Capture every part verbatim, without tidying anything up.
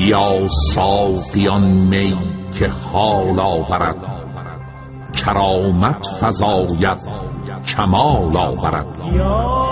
بیا ساقیان می که حال آورد، کرامت فزاید کمال آورد. یا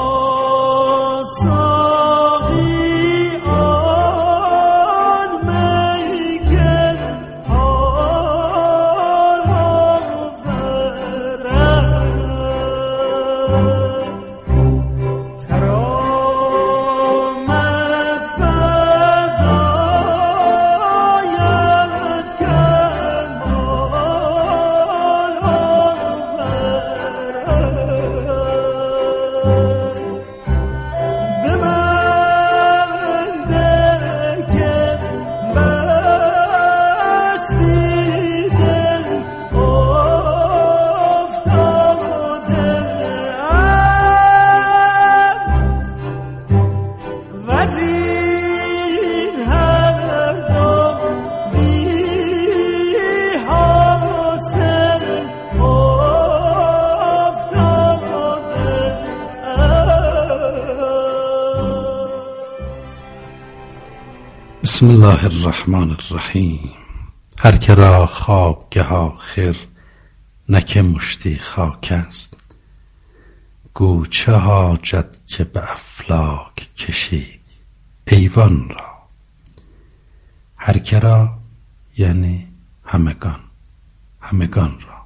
بسم الله الرحمن الرحیم. هر که را خوابگه آخر نک مشتی خاک است، گو چه حاجت که به افلاک کشی ایوان را. هر که را یعنی همگان، همگان را.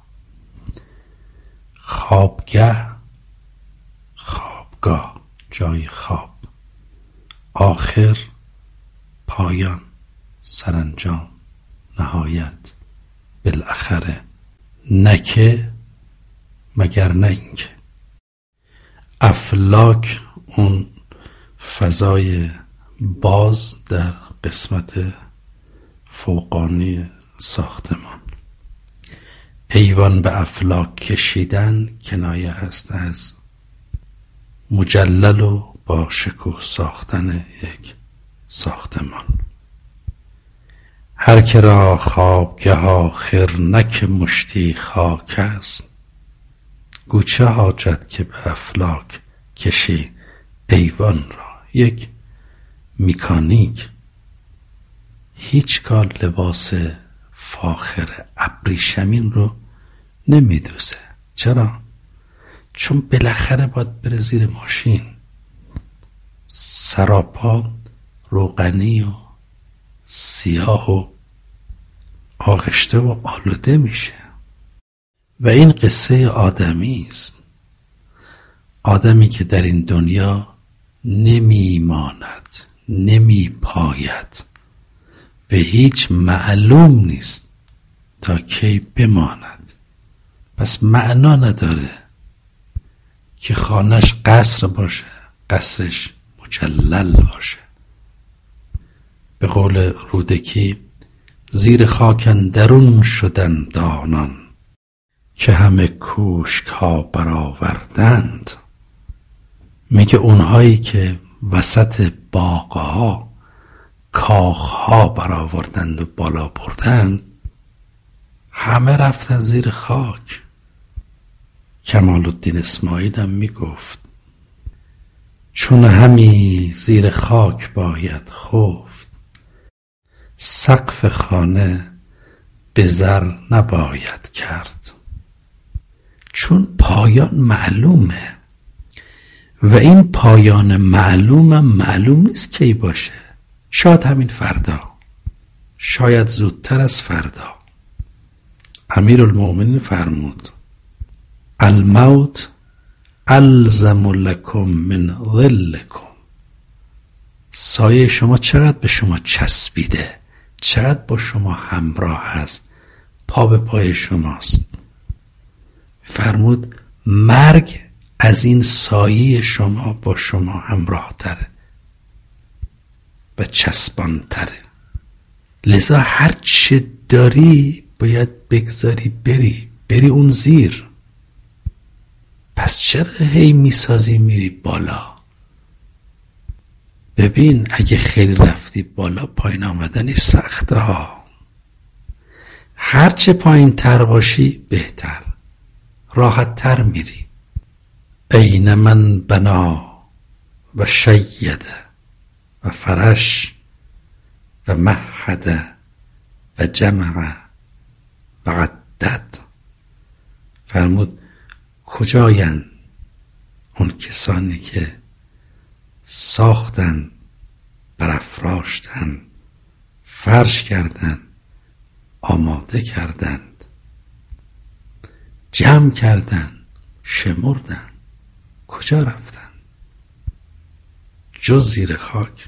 خوابگه خوابگاه، جای خواب. آخر پایان، سرانجام، نهایت، بالاخره. نکه مگر نه اینکه. افلاک اون فضای باز در قسمت فوقانی ساختمان. ایوان به افلاک کشیدن کنایه است از مجلل و با شکوه ساختن یک ساختمان. هر که را خوابگه آخر نک مشتی خاک است، گو چه حاجت که به افلاک کشی ایوان را. یک مکانیک هیچگاه لباس فاخر ابریشمین رو نمیدوزه. چرا؟ چون بالاخره باید بره زیر ماشین، سراپا روغنی و سیاه و آغشته و آلوده میشه. و این قصه آدمی است. آدمی که در این دنیا نمی ماند، نمی پاید و هیچ معلوم نیست تا کی بماند. پس معنا نداره که خانش قصر باشه، قصرش مجلل باشه. به قول رودکی، زیر خاک اندرون شدن دانان که همه کوشک ها برآوردند. میگه اونهایی که وسط باغها کاخها برآوردند و بالا بردند، همه رفتن زیر خاک. کمال الدین اسماعیل هم میگفت چون همی زیر خاک باید خفت، سقف خانه به زر نباید کرد. چون پایان معلومه و این پایان معلومم معلوم نیست کی باشه. شاید همین فردا، شاید زودتر از فردا. امیرالمؤمنین فرمود الموت الزم لکم من ظلکم. سایه شما چقدر به شما چسبیده، چقدر با شما همراه هست، پا به پای شماست. فرمود مرگ از این سایه شما با شما همراه تره و چسبان تره. لذا هر چه داری باید بگذاری بری بری اون زیر. پس چرا هی میسازی میری بالا؟ ببین اگه خیلی رفتی بالا، پایین آمدنی سخته ها. هر چه پایین تر باشی بهتر، راحت تر میری. این من بنا و شیده و فرش و مهد و جمع و عدد. فرمود کجایند اون کسانی که ساختن، برافراشتن، فرش کردن، آماده کردند، جمع کردن، شمردن، کجا رفتن؟ جز زیر خاک.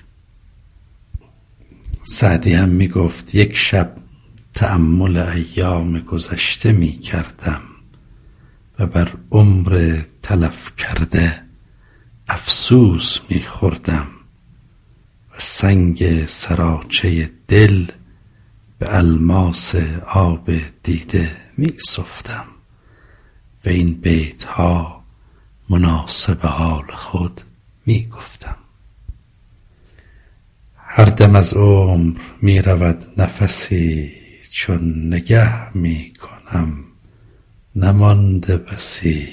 سعدی هم می گفت یک شب تأمل ایام گذشته می کردم و بر عمر تلف کرده افسوس می خوردم و سنگ سراچه دل به الماس آب دیده می سفتم و این بیت ها مناسب حال خود می گفتم. هر دم از عمر می رود نفسی، چون نگه می کنم نمانده بسی.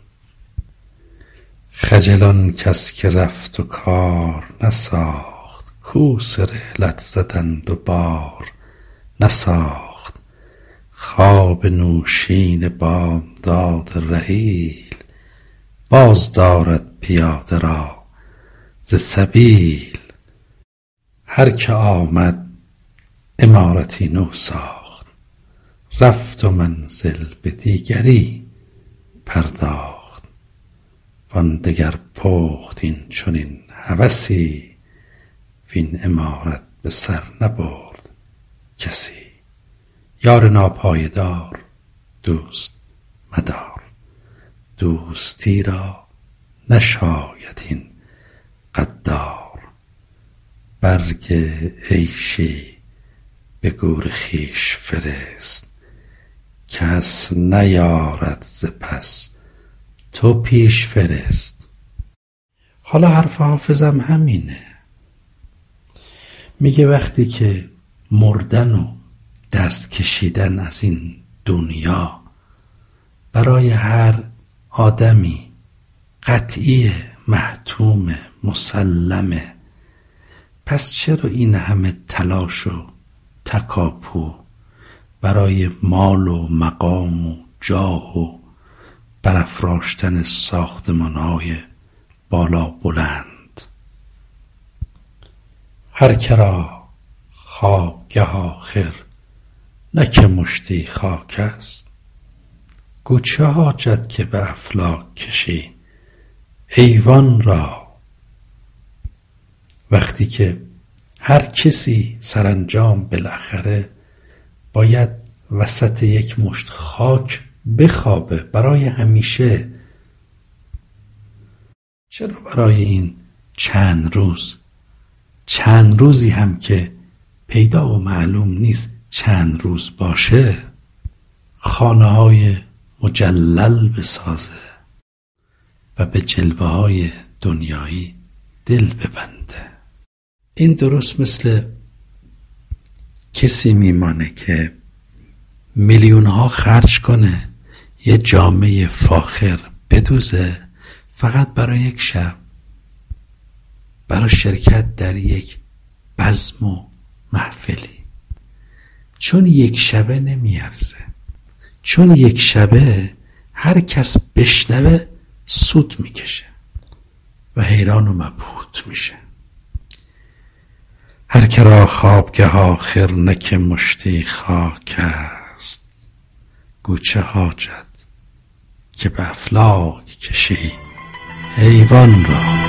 خجلان کس که رفت و کار نساخت، کوس رحلت زدند و بار نساخت. خواب نوشین بامداد رحیل، باز دارد پیاده را ز سبیل. هر که آمد عمارتی نو ساخت، رفت و منزل به دیگری پرداخت. وان دگر پخت این چنین هوسی، وین عمارت به سر نبرد کسی. یار ناپایدار دوست مدار، دوستی را نشاید این غدار. برگ عیشی به گور خویش فرست، کس نیارد ز پس تو پیش فرست. حالا حرف حافظم همینه، میگه وقتی که مردن و دست کشیدن از این دنیا برای هر آدمی قطعی، محتوم، مسلمه، پس چرا این همه تلاش و تکاپو برای مال و مقام و جاه و برافراشتن ساختمان‌های بالا بلند؟ هر کرا خوابگه آخر نه که مشتی خاک است. گو چه حاجت که به افلاک کشی ایوان را؟ وقتی که هر کسی سرانجام بالاخره باید وسط یک مشت خاک بخوابه برای همیشه، چرا برای این چند روز، چند روزی هم که پیدا و معلوم نیست چند روز باشه، خانه های مجلل بسازه و به جلوه های دنیایی دل ببنده؟ این درست مثل کسی میمانه که میلیون ها خرج کنه یه جامعه فاخر بدوزه فقط برای یک شب، برای شرکت در یک بزم و محفلی. چون یک شبه نمیارزه، چون یک شبه هر کس بشنوه سود میکشه و حیران و مبهوت میشه. هر که را خوابگه آخر نه که مشتی خاک است. گو چه حاجت که به افلاک کشی ایوان را؟